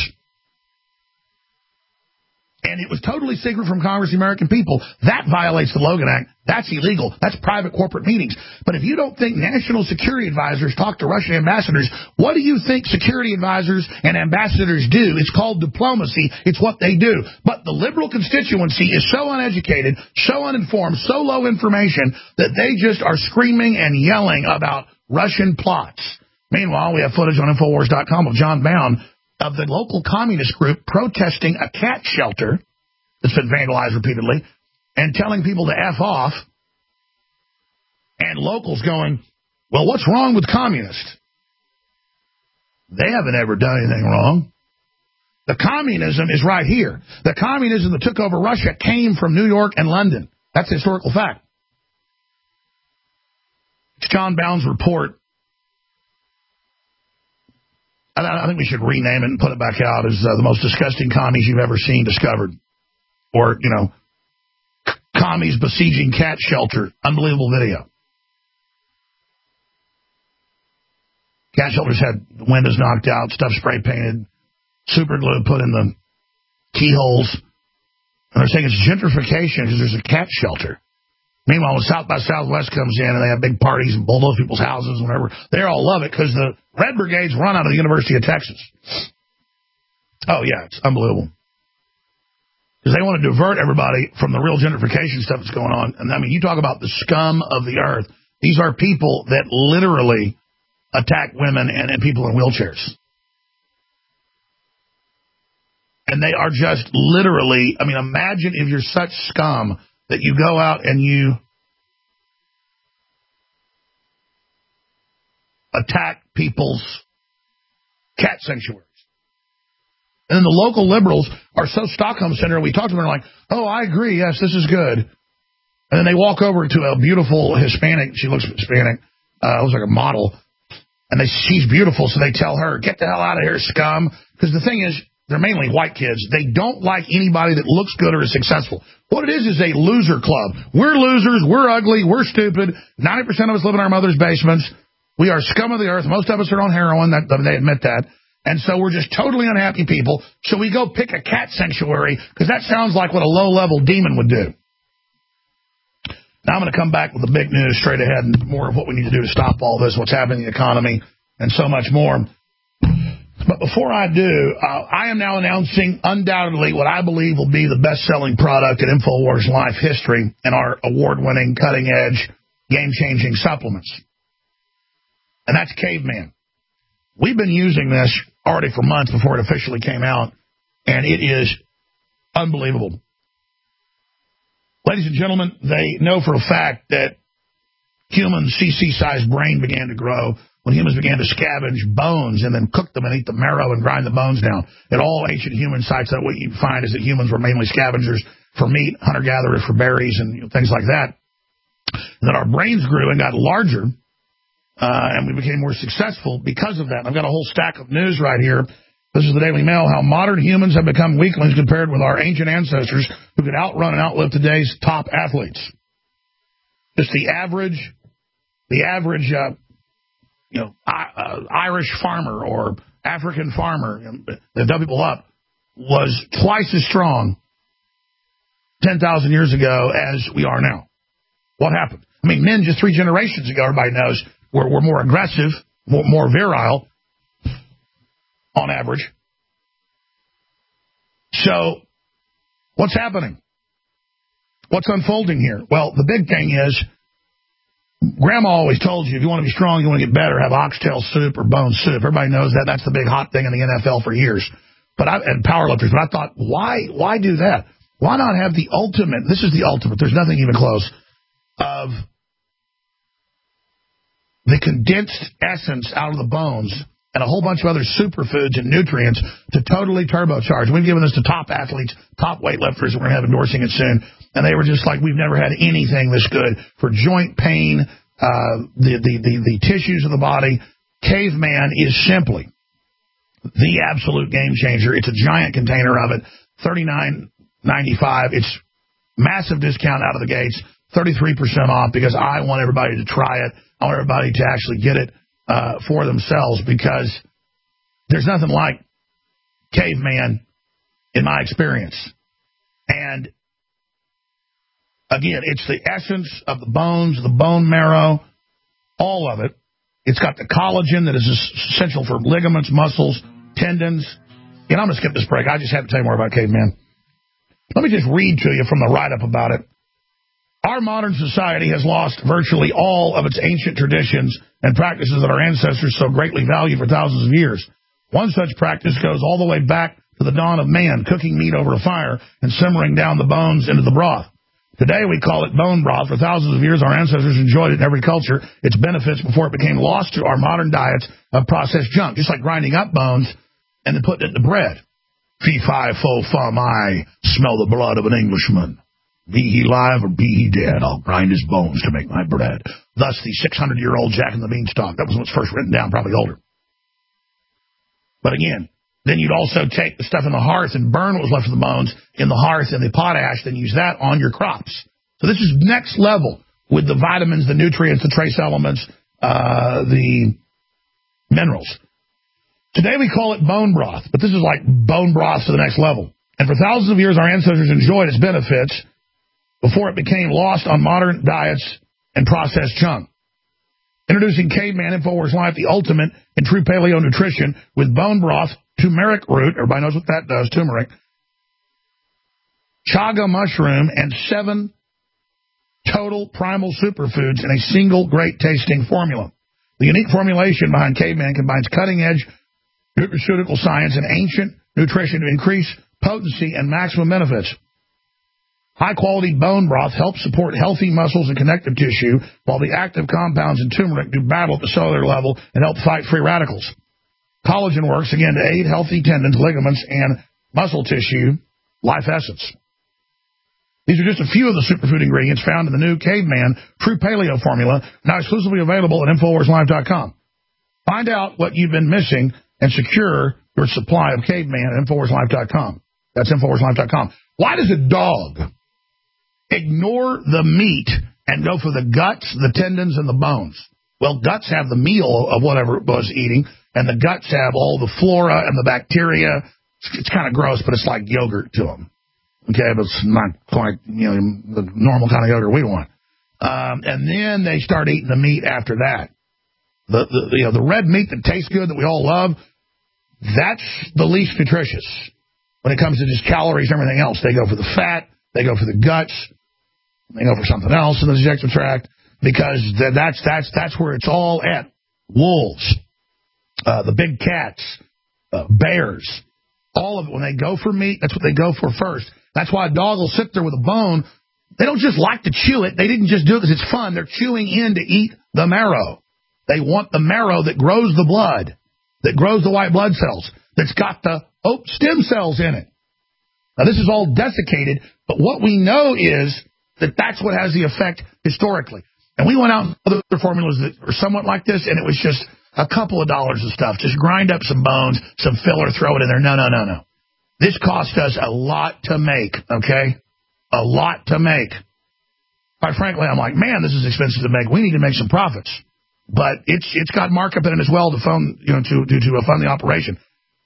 And it was totally secret from Congress, the American people. That violates the Logan Act. That's illegal. That's private corporate meetings. But if you don't think national security advisors talk to Russian ambassadors, what do you think security advisors and ambassadors do? It's called diplomacy. It's what they do. But the liberal constituency is so uneducated, so uninformed, so low information that they just are screaming and yelling about Russian plots. Meanwhile, we have footage on Infowars dot com of John Bound of the local communist group protesting a cat shelter that's been vandalized repeatedly and telling people to F off, and locals going, well, what's wrong with communists? They haven't ever done anything wrong. The communism is right here. The communism that took over Russia came from New York and London. That's a historical fact. It's John Bound's report. I think we should rename it and put it back out as uh, the most disgusting commies you've ever seen discovered. Or, you know, commies besieging cat shelter. Unbelievable video. Cat shelters had the windows knocked out, stuff spray painted, super glue put in the keyholes. And they're saying it's gentrification because there's a cat shelter. Meanwhile, when South by Southwest comes in and they have big parties and bulldoze people's houses and whatever, they all love it because the Red Brigades run out of the University of Texas. Oh, yeah, it's unbelievable. Because they want to divert everybody from the real gentrification stuff that's going on. And, I mean, you talk about the scum of the earth. These are people that literally attack women and, and people in wheelchairs. And they are just literally, I mean, imagine if you're such scum that you go out and you attack people's cat sanctuaries. And then the local liberals are so Stockholm Center, we talk to them and they're like, oh, I agree, yes, this is good. And then they walk over to a beautiful Hispanic, she looks Hispanic, uh, looks like a model, and they, she's beautiful, so they tell her, get the hell out of here, scum. Because the thing is, they're mainly white kids. They don't like anybody that looks good or is successful. What it is is a loser club. We're losers. We're ugly. We're stupid. ninety percent of us live in our mother's basements. We are scum of the earth. Most of us are on heroin. That, they admit that. And so we're just totally unhappy people. So we go pick a cat sanctuary because that sounds like what a low-level demon would do. Now I'm going to come back with the big news straight ahead and more of what we need to do to stop all this, what's happening in the economy, and so much more. But before I do, uh, I am now announcing undoubtedly what I believe will be the best-selling product in InfoWars Life history and our award-winning, cutting-edge, game-changing supplements. And that's Caveman. We've been using this already for months before it officially came out, and it is unbelievable. Ladies and gentlemen, they know for a fact that human C C-sized brain began to grow when humans began to scavenge bones and then cook them and eat the marrow and grind the bones down. At all ancient human sites, that what you find is that humans were mainly scavengers for meat, hunter-gatherers for berries and you know, things like that. And that our brains grew and got larger, uh, and we became more successful because of that. And I've got a whole stack of news right here. This is the Daily Mail, how modern humans have become weaklings compared with our ancient ancestors who could outrun and outlive today's top athletes. Just the average, the average... Uh, you know, uh, Irish farmer or African farmer that dug people up was twice as strong ten thousand years ago as we are now. What happened? I mean, men just three generations ago, everybody knows, were, were more aggressive, more, more virile on average. So what's happening? What's unfolding here? Well, the big thing is, Grandma always told you, if you want to be strong, you want to get better, have oxtail soup or bone soup. Everybody knows that. That's the big hot thing in the N F L for years. But I, and powerlifters. But I thought, why, why do that? Why not have the ultimate? This is the ultimate. There's nothing even close of the condensed essence out of the bones and a whole bunch of other superfoods and nutrients to totally turbocharge. We've given this to top athletes, top weightlifters, and we're going to have endorsing it soon. And they were just like, we've never had anything this good for joint pain, uh, the, the, the, the tissues of the body. Caveman is simply the absolute game changer. It's a giant container of it, thirty-nine ninety-five. It's massive discount out of the gates, thirty-three percent off, because I want everybody to try it. I want everybody to actually get it uh, for themselves, because there's nothing like Caveman in my experience. And again, it's the essence of the bones, the bone marrow, all of it. It's got the collagen that is essential for ligaments, muscles, tendons. And I'm going to skip this break. I just have to tell you more about Caveman. Let me just read to you from the write-up about it. Our modern society has lost virtually all of its ancient traditions and practices that our ancestors so greatly valued for thousands of years. One such practice goes all the way back to the dawn of man, cooking meat over a fire and simmering down the bones into the broth. Today we call it bone broth. For thousands of years our ancestors enjoyed it in every culture, its benefits, before it became lost to our modern diets of processed junk, just like grinding up bones and then putting it in the bread. Fee, fi, fo, fum, I smell the blood of an Englishman. Be he live or be he dead, I'll grind his bones to make my bread. Thus the six hundred year old Jack and the Beanstalk. That was when it was first written down, probably older. But again, then you'd also take the stuff in the hearth and burn what was left of the bones in the hearth and the potash, then use that on your crops. So this is next level with the vitamins, the nutrients, the trace elements, uh, the minerals. Today we call it bone broth, but this is like bone broth to the next level. And for thousands of years our ancestors enjoyed its benefits before it became lost on modern diets and processed junk. Introducing Caveman InfoWars Life, the ultimate in true paleo nutrition, with bone broth, turmeric root, everybody knows what that does, turmeric, chaga mushroom, and seven total primal superfoods in a single great-tasting formula. The unique formulation behind Caveman combines cutting-edge nutraceutical science and ancient nutrition to increase potency and maximum benefits. High-quality bone broth helps support healthy muscles and connective tissue, while the active compounds in turmeric do battle at the cellular level and help fight free radicals. Collagen works, again, to aid healthy tendons, ligaments, and muscle tissue, Life Essence. These are just a few of the superfood ingredients found in the new Caveman True Paleo formula, now exclusively available at Infowars Live dot com. Find out what you've been missing and secure your supply of Caveman at Infowars Live dot com. That's Infowars Live dot com. Why does a dog ignore the meat and go for the guts, the tendons, and the bones? Well, guts have the meal of whatever it was eating, and the guts have all the flora and the bacteria. It's, it's kind of gross, but it's like yogurt to them. Okay, but it's not quite, you know, the normal kind of yogurt we want. Um, and then they start eating the meat after that. The, the, you know, the red meat that tastes good that we all love, that's the least nutritious. When it comes to just calories and everything else, they go for the fat, they go for the guts, they go for something else in the digestive tract, because that's that's that's where it's all at. Wolves, uh, the big cats, uh, bears, all of it. When they go for meat, that's what they go for first. That's why a dog will sit there with a bone. They don't just like to chew it. They didn't just do it because it's fun. They're chewing in to eat the marrow. They want the marrow that grows the blood, that grows the white blood cells, that's got the oh, stem cells in it. Now, this is all desiccated, but what we know is that that's what has the effect historically. And we went out and other formulas that are somewhat like this, and it was just a couple of dollars of stuff. Just grind up some bones, some filler, throw it in there. No, no, no, no. This cost us a lot to make, okay? A lot to make. Quite frankly, I'm like, man, this is expensive to make. We need to make some profits. But it's it's got markup in it as well to fund, you know, to, to, to fund the operation.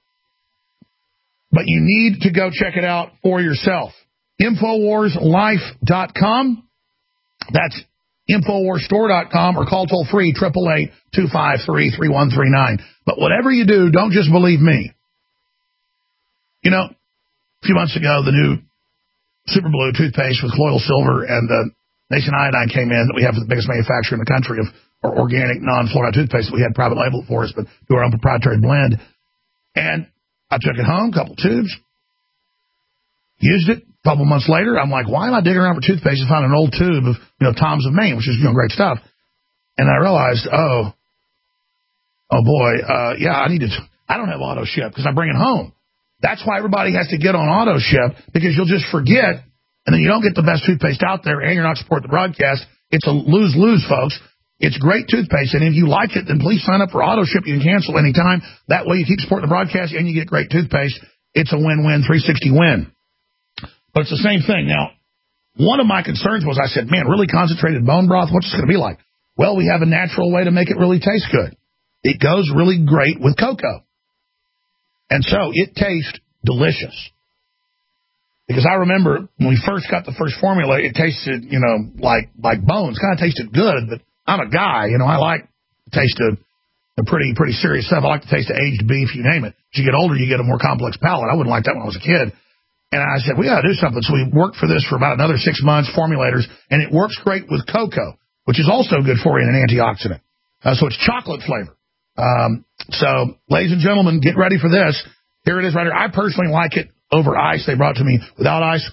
But you need to go check it out for yourself. Infowars Life dot com. That's Infowars Store dot com or call toll-free, eight eight eight, two five three, three one three nine. But whatever you do, don't just believe me. You know, a few months ago, the new Super Blue toothpaste with colloidal silver and uh, Nation Iodine came in that we have the biggest manufacturer in the country of or organic non-fluoride toothpaste that we had private label for us, but do our own proprietary blend. And I took it home, a couple tubes, used it. A couple months later, I'm like, why am I digging around for toothpaste and find an old tube of, you know, Tom's of Maine, which is, you know, great stuff. And I realized, oh, oh boy, uh, yeah, I need to, I don't have auto ship because I bring it home. That's why everybody has to get on auto ship, because you'll just forget, and then you don't get the best toothpaste out there, and you're not supporting the broadcast. It's a lose-lose, folks. It's great toothpaste, and if you like it, then please sign up for auto ship. You can cancel anytime. That way you keep supporting the broadcast, and you get great toothpaste. It's a win-win, three sixty win. But it's the same thing. Now, one of my concerns was, I said, man, really concentrated bone broth, what's it going to be like? Well, we have a natural way to make it really taste good. It goes really great with cocoa. And so it tastes delicious. Because I remember when we first got the first formula, it tasted, you know, like like bones. Kind of tasted good, but I'm a guy, you know, I like the taste of the pretty, pretty serious stuff. I like the taste of aged beef, you name it. As you get older, you get a more complex palate. I wouldn't like that when I was a kid. And I said, we got to do something. So we worked for this for about another six months, formulators, and it works great with cocoa, which is also good for you and an antioxidant. Uh, so it's chocolate flavor. Um, so, ladies and gentlemen, get ready for this. Here it is right here. I personally like it over ice. They brought it to me without ice.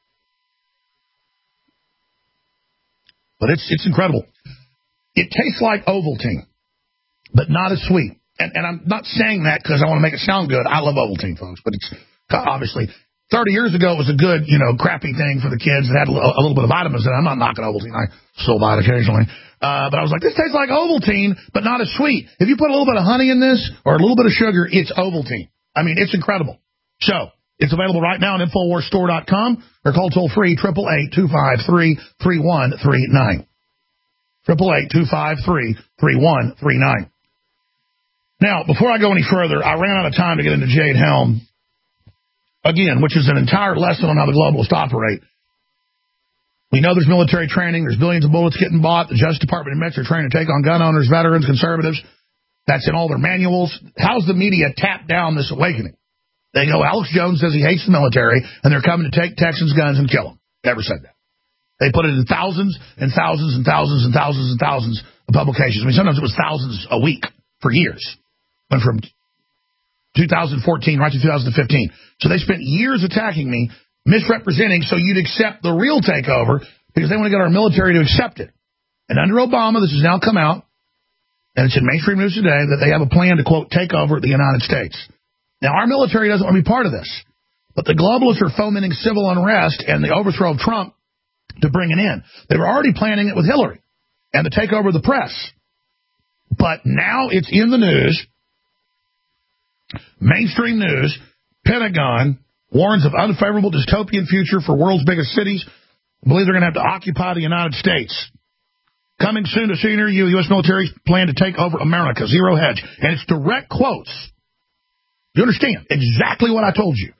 But it's it's incredible. It tastes like Ovaltine, but not as sweet. And, and I'm not saying that because I want to make it sound good. I love Ovaltine, folks, but it's obviously thirty years ago it was a good, you know, crappy thing for the kids that had a, a little bit of vitamins in it. I'm not knocking Ovaltine. I still buy it occasionally. Uh, but I was like, this tastes like Ovaltine, but not as sweet. If you put a little bit of honey in this or a little bit of sugar, it's Ovaltine. I mean, it's incredible. So it's available right now at Infowars Store dot com or call toll-free, eight eight eight, two five three, three one three nine. eight eight eight, two five three, three one three nine. Now, before I go any further, I ran out of time to get into Jade Helm, again, which is an entire lesson on how the globalists operate. We know there's military training. There's billions of bullets getting bought. The Justice Department admits they're trying to take on gun owners, veterans, conservatives. That's in all their manuals. How's the media tap down this awakening? They go, Alex Jones says he hates the military, and they're coming to take Texans' guns and kill them. Never said that. They put it in thousands and thousands and thousands and thousands and thousands of publications. I mean, sometimes it was thousands a week for years. Went from two thousand fourteen right to two thousand fifteen. So they spent years attacking me, misrepresenting so you'd accept the real takeover because they want to get our military to accept it. And under Obama, this has now come out, and it's in mainstream news today, that they have a plan to, quote, take over the United States. Now, our military doesn't want to be part of this, but the globalists are fomenting civil unrest and the overthrow of Trump to bring it in. They were already planning it with Hillary and the takeover of the press. But now it's in the news, mainstream news, Pentagon warns of unfavorable dystopian future for world's biggest cities. I believe they're going to have to occupy the United States. Coming soon to senior U, U S military plan to take over America, zero hedge. And it's direct quotes. You understand? Exactly what I told you.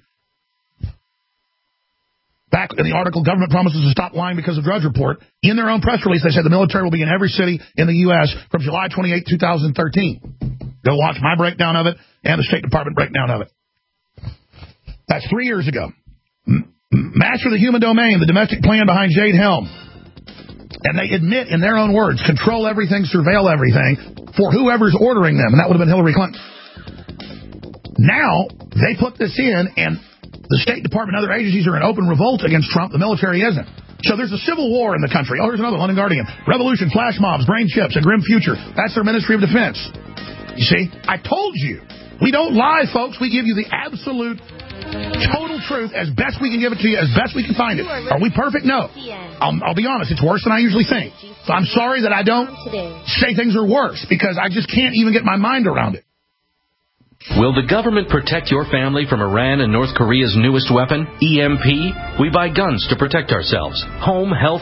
Back in the article, government promises to stop lying because of Drudge Report. In their own press release, they said the military will be in every city in the U S from July twenty-eighth, two thousand thirteen. Go watch my breakdown of it and the State Department breakdown of it. That's three years ago. Master the human domain, the domestic plan behind Jade Helm. And they admit in their own words, control everything, surveil everything for whoever's ordering them. And that would have been Hillary Clinton. Now, they put this in, and the State Department and other agencies are in open revolt against Trump. The military isn't. So there's a civil war in the country. Oh, here's another one, London Guardian. Revolution, flash mobs, brain chips, a grim future. That's their Ministry of Defense. You see, I told you. We don't lie, folks. We give you the absolute, total truth as best we can give it to you, as best we can find it. Are we perfect? No. I'll, I'll be honest. It's worse than I usually think. So I'm sorry that I don't say things are worse, because I just can't even get my mind around it. Will the government protect your family from Iran and North Korea's newest weapon, E M P? We buy guns to protect ourselves. Home, health,